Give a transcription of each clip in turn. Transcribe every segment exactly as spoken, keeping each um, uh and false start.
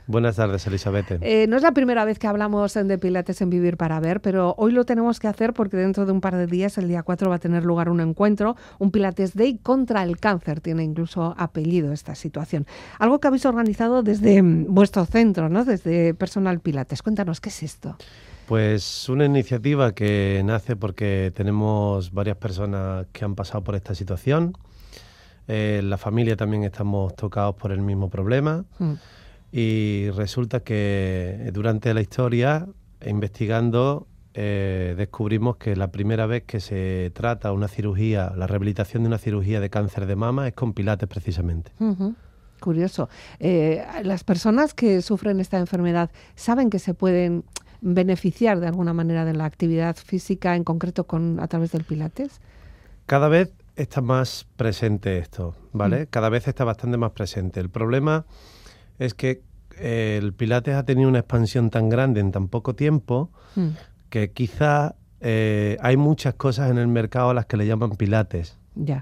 Buenas tardes, Elizabeth. Eh, no es la primera vez que hablamos de Pilates en Vivir para Ver, pero hoy lo tenemos que hacer porque dentro de un par de días, el día cuatro, va a tener lugar un encuentro, un Pilates Day contra el cáncer. Tiene incluso apellido esta situación. Algo que habéis organizado desde vuestro centro, ¿no? Desde Personal Pilates. Cuéntanos, ¿qué es esto? Pues una iniciativa que nace porque tenemos varias personas que han pasado por esta situación. Eh, la familia también estamos tocados por el mismo problema. Mm. Y resulta que durante la historia, investigando, eh, descubrimos que la primera vez que se trata una cirugía, la rehabilitación de una cirugía de cáncer de mama es con Pilates precisamente. Uh-huh. Curioso. Eh, las personas que sufren esta enfermedad saben que se pueden beneficiar de alguna manera de la actividad física, en concreto con a través del Pilates. Cada vez está más presente esto, ¿vale? Mm. Cada vez está bastante más presente. El problema es que eh, el Pilates ha tenido una expansión tan grande en tan poco tiempo mm. que quizá eh, hay muchas cosas en el mercado a las que le llaman Pilates. Ya.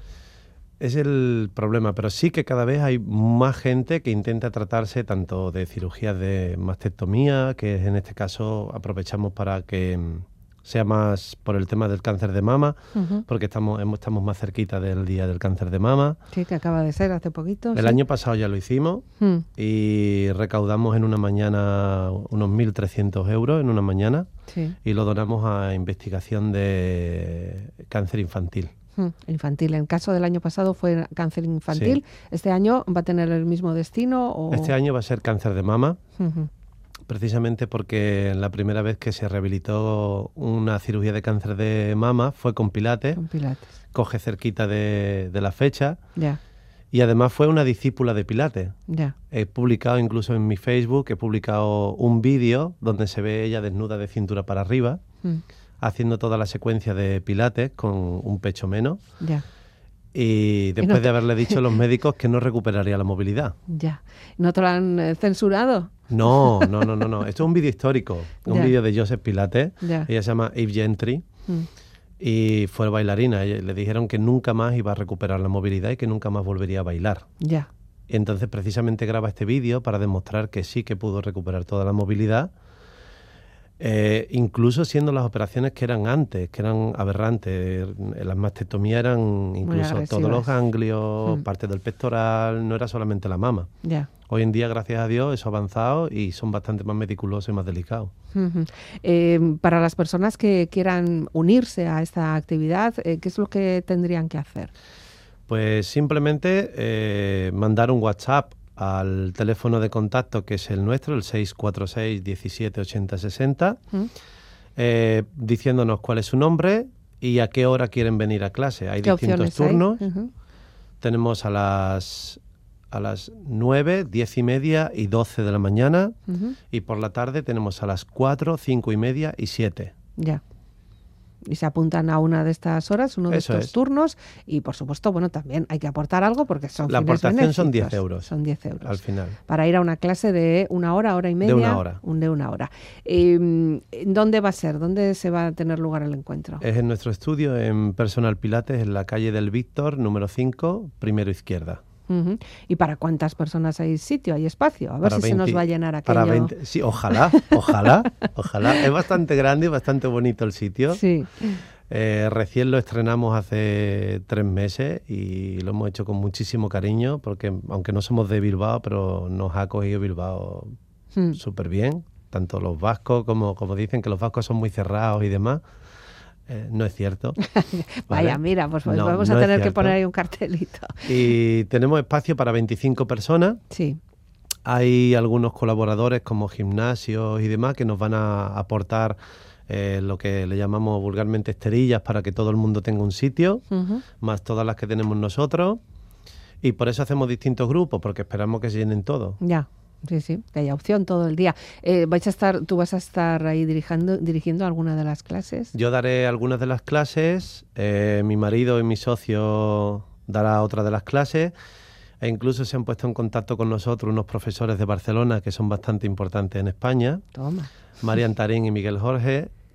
Es el problema, pero sí que cada vez hay más gente que intenta tratarse tanto de cirugías de mastectomía, que en este caso aprovechamos para que sea más por el tema del cáncer de mama, uh-huh. porque estamos, estamos más cerquita del Día del Cáncer de Mama. Sí, que acaba de ser hace poquito. El ¿sí? año pasado ya lo hicimos uh-huh. y recaudamos en una mañana unos mil trescientos euros en una mañana sí. y lo donamos a investigación de cáncer infantil. Uh-huh. Infantil. En caso del año pasado fue cáncer infantil. Sí. ¿Este año va a tener el mismo destino? O... Este año va a ser cáncer de mama. Uh-huh. Precisamente porque la primera vez que se rehabilitó una cirugía de cáncer de mama fue con Pilates, con Pilates. Coge cerquita de, de la fecha ya. Y además fue una discípula de Pilates. ya. He publicado incluso en mi Facebook, he publicado un vídeo donde se ve ella desnuda de cintura para arriba, mm. haciendo toda la secuencia de Pilates con un pecho menos. Ya. Y después y no te... de haberle dicho a los médicos que no recuperaría la movilidad. Ya. ¿No te lo han eh, censurado? No, no, no, no, no. Esto es un vídeo histórico. Un ya. vídeo de Joseph Pilates. Ya. Ella se llama Eve Gentry. Mm. Y fue bailarina. Le dijeron que nunca más iba a recuperar la movilidad y que nunca más volvería a bailar. Ya. Y entonces precisamente graba este vídeo para demostrar que sí que pudo recuperar toda la movilidad. Eh, incluso siendo las operaciones que eran antes, que eran aberrantes. Las mastectomías eran incluso todos los ganglios, mm. parte del pectoral, no era solamente la mama. Ya. Hoy en día, gracias a Dios, eso ha avanzado y son bastante más meticulosos y más delicados. Uh-huh. Eh, para las personas que quieran unirse a esta actividad, eh, ¿qué es lo que tendrían que hacer? Pues simplemente eh, mandar un WhatsApp al teléfono de contacto que es el nuestro, el seis cuatro seis, diecisiete, ochenta, sesenta, uh-huh. eh, diciéndonos cuál es su nombre y a qué hora quieren venir a clase. Hay distintos turnos. Hay? Uh-huh. Tenemos a las... a las nueve, diez y media y doce de la mañana uh-huh. y por la tarde tenemos a las cuatro, cinco y media y siete. Ya. Y se apuntan a una de estas horas, uno de Eso estos es. turnos y por supuesto, bueno, también hay que aportar algo porque son La fines aportación benéficos. son diez euros. Son diez euros. Al final. Para ir a una clase de una hora, hora y media. De una hora. Un de una hora. Eh, ¿Dónde va a ser? ¿Dónde se va a tener lugar el encuentro? Es en nuestro estudio en Personal Pilates, en la calle del Víctor, número cinco, primero izquierda. Uh-huh. ¿Y para cuántas personas hay sitio, hay espacio? A ver para si veinte, se nos va a llenar aquello. Para veinte, sí, ojalá, ojalá, ojalá. Es bastante grande y bastante bonito el sitio. Sí. Eh, recién lo estrenamos hace tres meses y lo hemos hecho con muchísimo cariño porque aunque no somos de Bilbao, pero nos ha acogido Bilbao hmm. súper bien. Tanto los vascos como, como dicen que los vascos son muy cerrados y demás. Eh, no es cierto. Vaya, ¿vale? mira, pues, pues no, vamos no a tener es que poner ahí un cartelito. Y tenemos espacio para veinticinco personas. Sí. Hay algunos colaboradores como gimnasios y demás que nos van a aportar eh, lo que le llamamos vulgarmente esterillas para que todo el mundo tenga un sitio, uh-huh. más todas las que tenemos nosotros. Y por eso hacemos distintos grupos, porque esperamos que se llenen todos. Ya. Sí, sí, que haya opción todo el día. Eh, ¿vais a estar, ¿Tú vas a estar ahí dirigiendo, dirigiendo alguna de las clases? Yo daré algunas de las clases, eh, mi marido y mi socio dará otra de las clases, e incluso se han puesto en contacto con nosotros unos profesores de Barcelona que son bastante importantes en España. Toma. Marian Tarín y Miguel Jorge,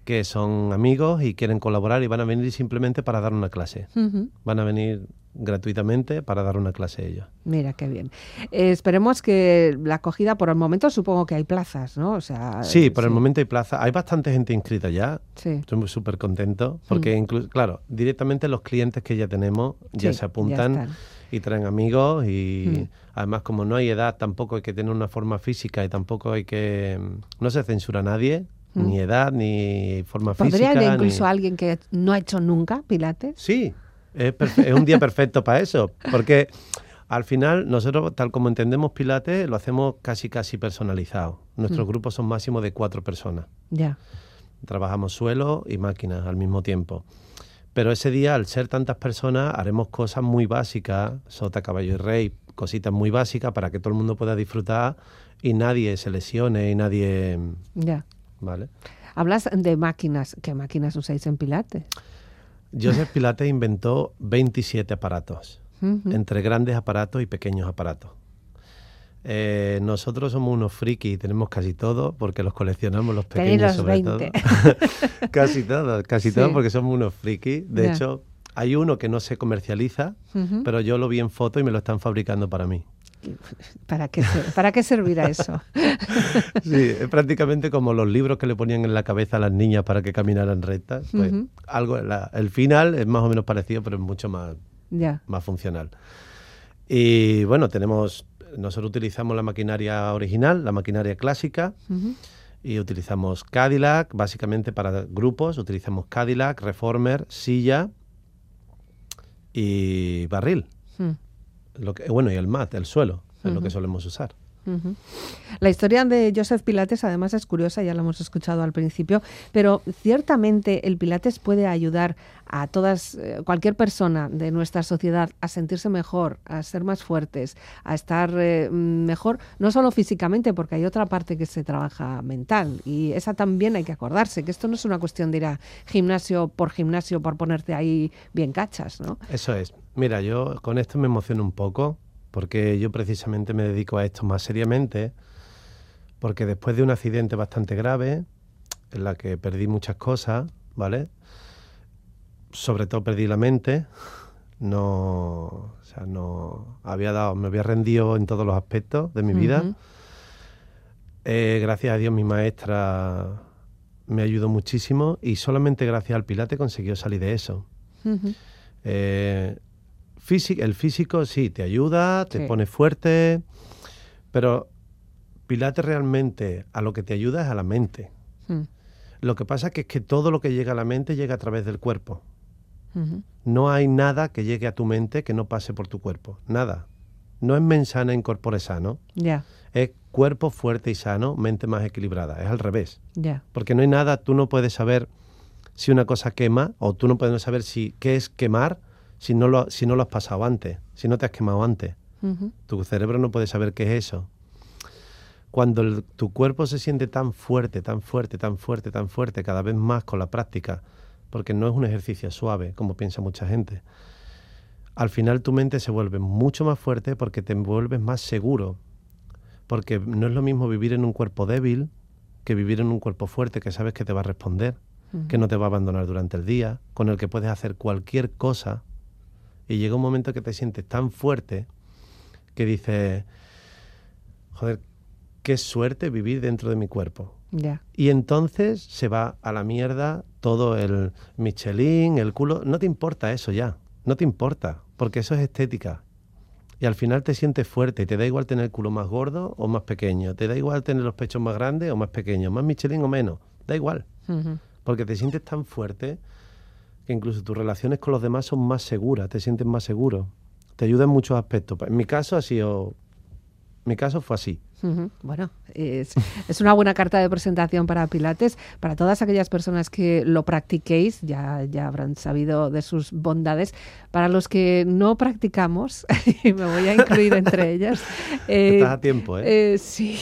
que son amigos y quieren colaborar y van a venir simplemente para dar una clase. Uh-huh. Van a venir gratuitamente para dar una clase ellos. Mira, qué bien. Eh, esperemos que la acogida, por el momento supongo que hay plazas, ¿no? O sea, sí, por sí. el momento hay plazas. Hay bastante gente inscrita ya. Sí. Estoy súper contento porque, mm. incluso, claro, directamente los clientes que ya tenemos ya sí, se apuntan ya y traen amigos y mm. además como no hay edad, tampoco hay que tener una forma física y tampoco hay que... No se censura a nadie. Mm. Ni edad, ni forma ¿Podría física. ¿Podría incluso ni... alguien que no ha hecho nunca pilates? Sí, es, perfe- es un día perfecto para eso, porque al final nosotros, tal como entendemos pilates, lo hacemos casi casi personalizado. Nuestros mm. grupos son máximo de cuatro personas. Ya. Trabajamos suelo y máquinas al mismo tiempo. Pero ese día, al ser tantas personas, haremos cosas muy básicas, sota, caballo y rey, cositas muy básicas para que todo el mundo pueda disfrutar y nadie se lesione y nadie... Ya. Vale. Hablas de máquinas. ¿Qué máquinas usáis en pilates? Joseph Pilates inventó veintisiete aparatos, uh-huh. entre grandes aparatos y pequeños aparatos. Eh, nosotros somos unos frikis y tenemos casi todo porque los coleccionamos, los pequeños los sobre veinte. todo. casi todo, casi sí. todo porque somos unos frikis. De yeah. hecho, hay uno que no se comercializa, uh-huh. pero yo lo vi en foto y me lo están fabricando para mí. ¿Para qué, ¿Para qué servirá eso? Sí, es prácticamente como los libros que le ponían en la cabeza a las niñas para que caminaran rectas. Pues uh-huh. algo, la, el final es más o menos parecido, pero es mucho más, yeah. más funcional. Y bueno, tenemos, nosotros utilizamos la maquinaria original, la maquinaria clásica, uh-huh. y utilizamos Cadillac, básicamente para grupos, utilizamos Cadillac, Reformer, silla y barril. Uh-huh. Lo que, bueno, y el mat, el suelo, es uh-huh. lo que solemos usar. Uh-huh. La historia de Joseph Pilates además es curiosa, ya lo hemos escuchado al principio, pero ciertamente el Pilates puede ayudar a todas, eh, cualquier persona de nuestra sociedad a sentirse mejor, a ser más fuertes, a estar eh, mejor, no solo físicamente, porque hay otra parte que se trabaja mental y esa también hay que acordarse, que esto no es una cuestión de ir a gimnasio por gimnasio por ponerte ahí bien cachas, ¿no? Eso es. Mira, yo con esto me emociono un poco porque yo precisamente me dedico a esto más seriamente, porque después de un accidente bastante grave, en la que perdí muchas cosas, ¿vale? Sobre todo perdí la mente, no, o sea, no había dado, me había rendido en todos los aspectos de mi uh-huh. vida. Eh, gracias a Dios mi maestra me ayudó muchísimo y solamente gracias al Pilates consiguió salir de eso. Uh-huh. Eh, Físico, el físico sí, te ayuda, te sí. pone fuerte, pero Pilates realmente a lo que te ayuda es a la mente. Mm. Lo que pasa que es que todo lo que llega a la mente llega a través del cuerpo. Uh-huh. No hay nada que llegue a tu mente que no pase por tu cuerpo, nada. No es mens sana in corpore sano, yeah. es cuerpo fuerte y sano, mente más equilibrada, es al revés. Yeah. Porque no hay nada, tú no puedes saber si una cosa quema o tú no puedes saber si qué es quemar, Si no, lo, si no lo has pasado antes, si no te has quemado antes. Uh-huh. Tu cerebro no puede saber qué es eso. Cuando el, tu cuerpo se siente tan fuerte, tan fuerte, tan fuerte, tan fuerte, cada vez más con la práctica, porque no es un ejercicio suave, como piensa mucha gente, al final tu mente se vuelve mucho más fuerte porque te vuelves más seguro. Porque no es lo mismo vivir en un cuerpo débil que vivir en un cuerpo fuerte que sabes que te va a responder, uh-huh. que no te va a abandonar durante el día, con el que puedes hacer cualquier cosa. Y llega un momento que te sientes tan fuerte que dices, joder, qué suerte vivir dentro de mi cuerpo. Yeah. Y entonces se va a la mierda todo el Michelin, el culo. No te importa eso ya, no te importa, porque eso es estética. Y al final te sientes fuerte y te da igual tener el culo más gordo o más pequeño, te da igual tener los pechos más grandes o más pequeños, más Michelin o menos, da igual. Uh-huh. Porque te sientes tan fuerte que incluso tus relaciones con los demás son más seguras, te sientes más seguro, te ayuda en muchos aspectos. En mi caso ha sido, mi caso fue así. Uh-huh. Bueno, es, es una buena carta de presentación para Pilates, para todas aquellas personas que lo practiquéis, ya, ya habrán sabido de sus bondades. Para los que no practicamos, y me voy a incluir entre ellas. Eh, Estás a tiempo, ¿eh? eh sí.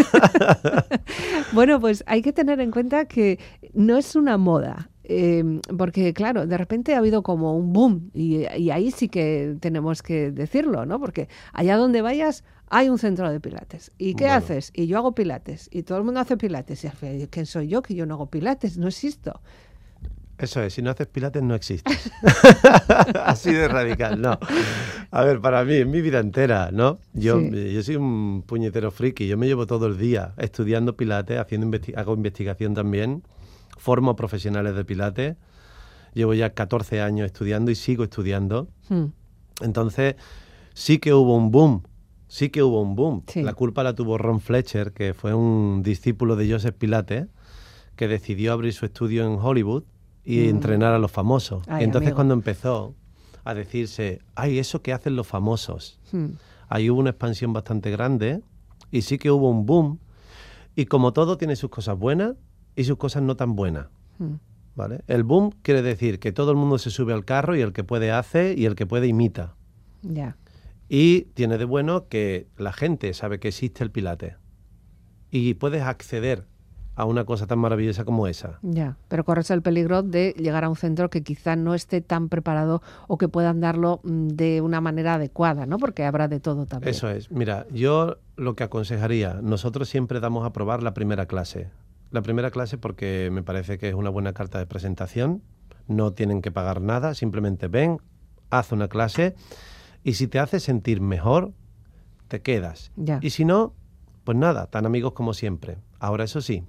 Bueno, pues hay que tener en cuenta que no es una moda. Eh, porque, claro, de repente ha habido como un boom y, y ahí sí que tenemos que decirlo, ¿no? Porque allá donde vayas hay un centro de pilates. ¿Y qué Bueno. haces? Y yo hago pilates. Y todo el mundo hace pilates. Y al final, ¿quién soy yo que yo no hago pilates? No existo. Eso es, si no haces pilates no existes. Así de radical, no. A ver, para mí, en mi vida entera, ¿no? Yo, Sí. yo soy un puñetero friki, yo me llevo todo el día estudiando pilates, haciendo investi- hago investigación también, formo profesionales de pilates, llevo ya catorce años estudiando y sigo estudiando. Hmm. Entonces, sí que hubo un boom, sí que hubo un boom. Sí. La culpa la tuvo Ron Fletcher, que fue un discípulo de Joseph Pilates, que decidió abrir su estudio en Hollywood y Mm. entrenar a los famosos. Ay, y entonces amigo. cuando empezó a decirse, ay, eso que hacen los famosos, Hmm. ahí hubo una expansión bastante grande y sí que hubo un boom. Y como todo tiene sus cosas buenas y sus cosas no tan buenas. Hmm. ¿Vale? El boom quiere decir que todo el mundo se sube al carro y el que puede hace y el que puede imita. Ya. Y tiene de bueno que la gente sabe que existe el Pilates y puedes acceder a una cosa tan maravillosa como esa. Ya, pero corres el peligro de llegar a un centro que quizá no esté tan preparado o que puedan darlo mm, de una manera adecuada, ¿no? Porque habrá de todo también. Eso es. Mira, yo lo que aconsejaría, nosotros siempre damos a probar la primera clase. La primera clase porque me parece que es una buena carta de presentación, no tienen que pagar nada, simplemente ven, haz una clase y si te hace sentir mejor, te quedas. Ya. Y si no, pues nada, tan amigos como siempre. Ahora, eso sí,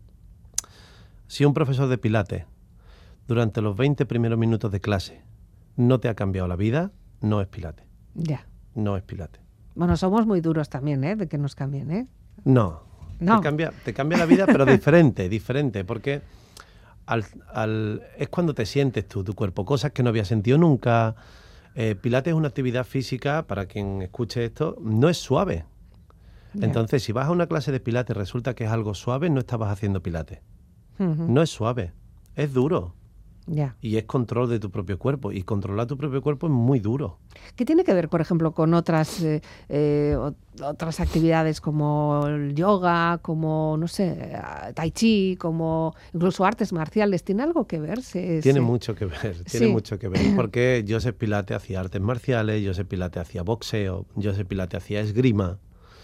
si un profesor de Pilates durante los veinte primeros minutos de clase no te ha cambiado la vida, no es Pilates. Ya. No es Pilates. Bueno, somos muy duros también, ¿eh? De que nos cambien, ¿eh? No. No. Te cambia, te cambia la vida, pero diferente, diferente, porque al, al, es cuando te sientes tú, tu cuerpo, cosas que no había sentido nunca. Eh, Pilates es una actividad física, para quien escuche esto, no es suave. Ya. Entonces, si vas a una clase de Pilates y resulta que es algo suave, no estabas haciendo Pilates. Ujú. No es suave, es duro. Ya. Y es control de tu propio cuerpo. Y controlar tu propio cuerpo es muy duro. ¿Qué tiene que ver, por ejemplo, con otras eh, eh, ot- otras actividades como el yoga, como, no sé, ah, tai chi, como incluso artes marciales? ¿Tiene algo que ver? Se- Tiene se- mucho que ver, tiene Sí. mucho que ver. Porque Joseph Pilates hacía artes marciales, Joseph Pilates hacía boxeo, Joseph Pilates hacía esgrima.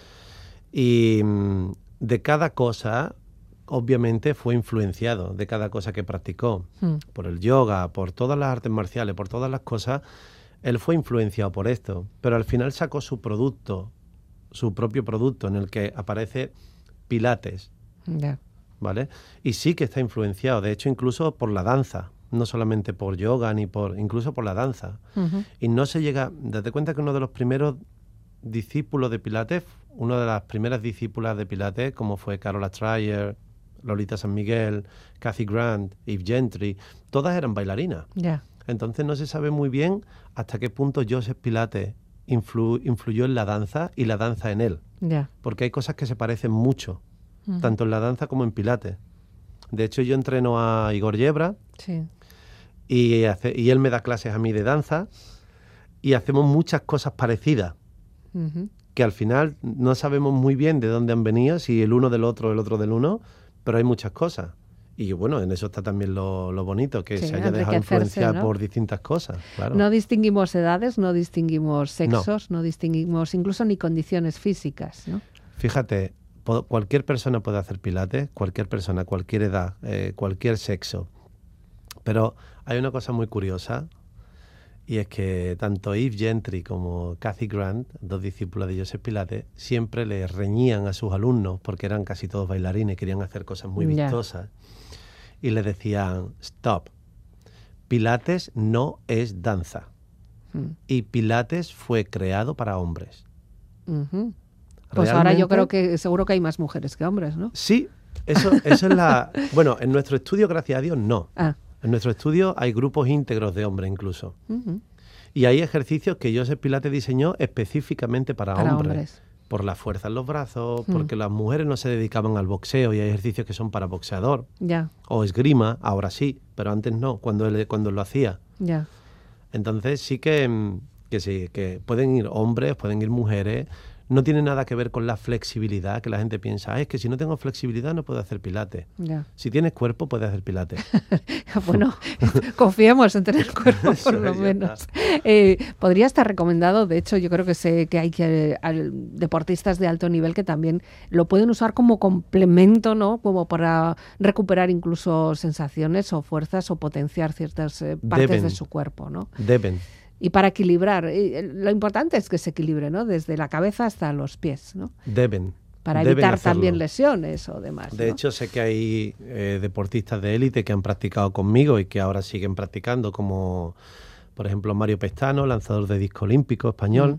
Y mm, de cada cosa, obviamente, fue influenciado, de cada cosa que practicó. Hmm. Por el yoga, por todas las artes marciales, por todas las cosas, él fue influenciado por esto. Pero al final sacó su producto, su propio producto, en el que aparece Pilates, Ya. ¿vale? Y sí que está influenciado, de hecho, incluso por la danza, no solamente por yoga, ni por, incluso por la danza. Ujú. Y no se llega, date cuenta que uno de los primeros discípulos de Pilates, una de las primeras discípulas de Pilates, como fue Carola Trier, Lolita San Miguel, Kathy Grant, Eve Gentry, todas eran bailarinas. Ya. Entonces no se sabe muy bien hasta qué punto Joseph Pilates influ- influyó en la danza y la danza en él. Ya. Porque hay cosas que se parecen mucho, Ujú. tanto en la danza como en Pilates. De hecho, yo entreno a Igor Yebra Sí. y, hace- y él me da clases a mí de danza y hacemos muchas cosas parecidas, Ujú. que al final no sabemos muy bien de dónde han venido, si el uno del otro, el otro del uno, pero hay muchas cosas. Y bueno, en eso está también lo, lo bonito, que Sí, se haya dejado enriquecerse, influenciar ¿no? por distintas cosas. Claro. No distinguimos edades, no distinguimos sexos, no, distinguimos incluso ni condiciones físicas, ¿no? Fíjate, po- cualquier persona puede hacer pilates, cualquier persona, cualquier edad, eh, cualquier sexo. Pero hay una cosa muy curiosa, y es que tanto Eve Gentry como Kathy Grant, dos discípulas de Joseph Pilates, siempre le reñían a sus alumnos, porque eran casi todos bailarines, querían hacer cosas muy Ya. vistosas, y le decían, stop, Pilates no es danza, Mm. y Pilates fue creado para hombres. Ujú. Pues ahora yo Realmente- creo que seguro que hay más mujeres que hombres, ¿no? Sí, eso, eso es la... Bueno, en nuestro estudio, gracias a Dios, no. Ah. En nuestro estudio hay grupos íntegros de hombres incluso. Ujú. Y hay ejercicios que Joseph Pilates diseñó específicamente para, Para hombres. hombres. Por la fuerza en los brazos, Mm. porque las mujeres no se dedicaban al boxeo y hay ejercicios que son para boxeador. Ya, O esgrima, ahora sí, pero antes no, cuando él, cuando él lo hacía. ya. Entonces sí que, mm, que sí, que pueden ir hombres, pueden ir mujeres. no tiene nada que ver con la flexibilidad, que la gente piensa, ah, es que si no tengo flexibilidad no puedo hacer pilates. Ya. Si tienes cuerpo, puedes hacer pilates. Bueno, confiemos en tener cuerpo por lo menos. Eh, podría estar recomendado, de hecho yo creo que sé que hay que al, deportistas de alto nivel que también lo pueden usar como complemento, ¿no? Como para recuperar incluso sensaciones o fuerzas o potenciar ciertas eh, partes Deben. de su cuerpo, ¿no? Deben. Y para equilibrar, eh, lo importante es que se equilibre, ¿no? Desde la cabeza hasta los pies, ¿no? Deben. Para Deben evitar hacerlo. también lesiones o demás. De ¿no? hecho, sé que hay eh, deportistas de élite que han practicado conmigo y que ahora siguen practicando, como por ejemplo Mario Pestano, lanzador de disco olímpico español, mm.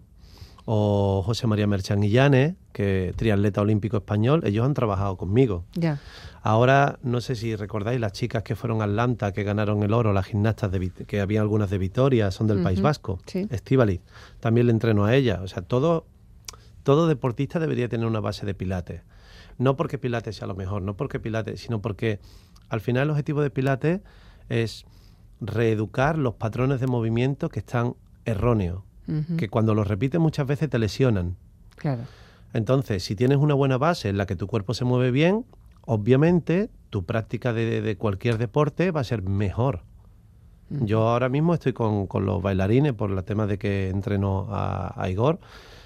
o José María Merchan Illanes, que triatleta olímpico español. Ellos han trabajado conmigo. Ya. Ahora, no sé si recordáis las chicas que fueron a Atlanta, que ganaron el oro, las gimnastas, de, que había algunas de Vitoria, son del uh-huh. País Vasco, sí. Estíbaliz, también le entrenó a ella. O sea, todo, todo deportista debería tener una base de pilates. No porque pilates sea lo mejor, no porque pilates, sino porque al final el objetivo de pilates es reeducar los patrones de movimiento que están erróneos, uh-huh. que cuando los repites muchas veces te lesionan. Claro. Entonces, si tienes una buena base en la que tu cuerpo se mueve bien, obviamente tu práctica de, de cualquier deporte va a ser mejor. Uh-huh. Yo ahora mismo estoy con, con los bailarines por el tema de que entreno a, a Igor,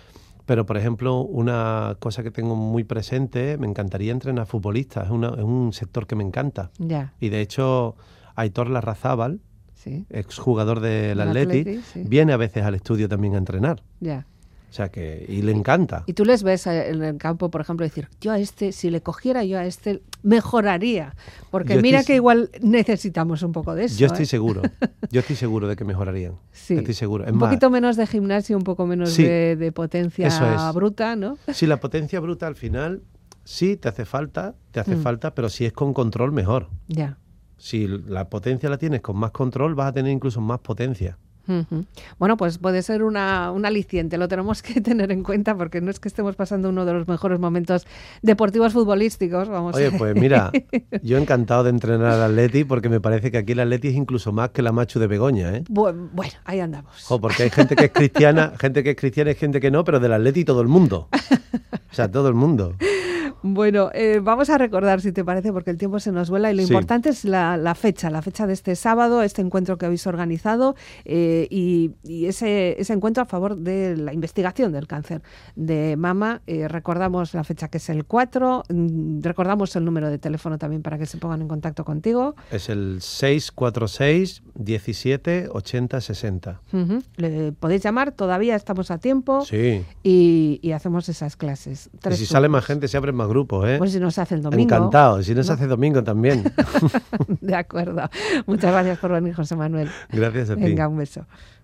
pero por ejemplo una cosa que tengo muy presente, me encantaría entrenar futbolistas, es, una, es un sector que me encanta. Yeah. Y de hecho Aitor Larrazábal, sí. exjugador del Atleti, Atleti sí. viene a veces al estudio también a entrenar. Ya. Yeah. O sea que, y le encanta. Y tú les ves en el campo, por ejemplo, decir, yo a este, si le cogiera yo a este, mejoraría. Porque yo mira estoy, que igual necesitamos un poco de eso. Yo estoy ¿eh? seguro, yo estoy seguro de que mejorarían. Sí. Estoy seguro. Es un más, poquito menos de gimnasio, un poco menos sí, de, de potencia es. bruta, ¿no? Sí, la potencia bruta al final sí te hace falta, te hace mm. falta, pero si es con control, mejor. Ya. Si la potencia la tienes con más control, vas a tener incluso más potencia. Uh-huh. Bueno, pues puede ser una, un aliciente, lo tenemos que tener en cuenta porque no es que estemos pasando uno de los mejores momentos deportivos futbolísticos. Vamos. Oye, pues mira, yo encantado de entrenar al Atleti porque me parece que aquí el Atleti es incluso más que la Machu de Begoña, ¿eh? Bueno, bueno ahí andamos. Oh, porque hay gente que es cristiana, gente que es cristiana y gente que no, pero del Atleti todo el mundo. O sea, todo el mundo. Bueno, eh, vamos a recordar, si te parece, porque el tiempo se nos vuela y lo sí. importante es la, la fecha, la fecha de este sábado, este encuentro que habéis organizado eh, y, y ese, ese encuentro a favor de la investigación del cáncer de mama. Eh, recordamos la fecha que es el cuatro, mm, recordamos el número de teléfono también para que se pongan en contacto contigo. Es el seis cuatro seis, diecisiete, ochenta, sesenta. Uh-huh. Le podéis llamar, todavía estamos a tiempo sí. y, y hacemos esas clases. Tres y si turnos. Sale más gente, se abren más grupos, ¿eh? Pues si nos hace el domingo. Encantado, si nos ¿no? hace domingo también. De acuerdo. Muchas gracias por venir, José Manuel. Gracias a ti. Venga, un beso.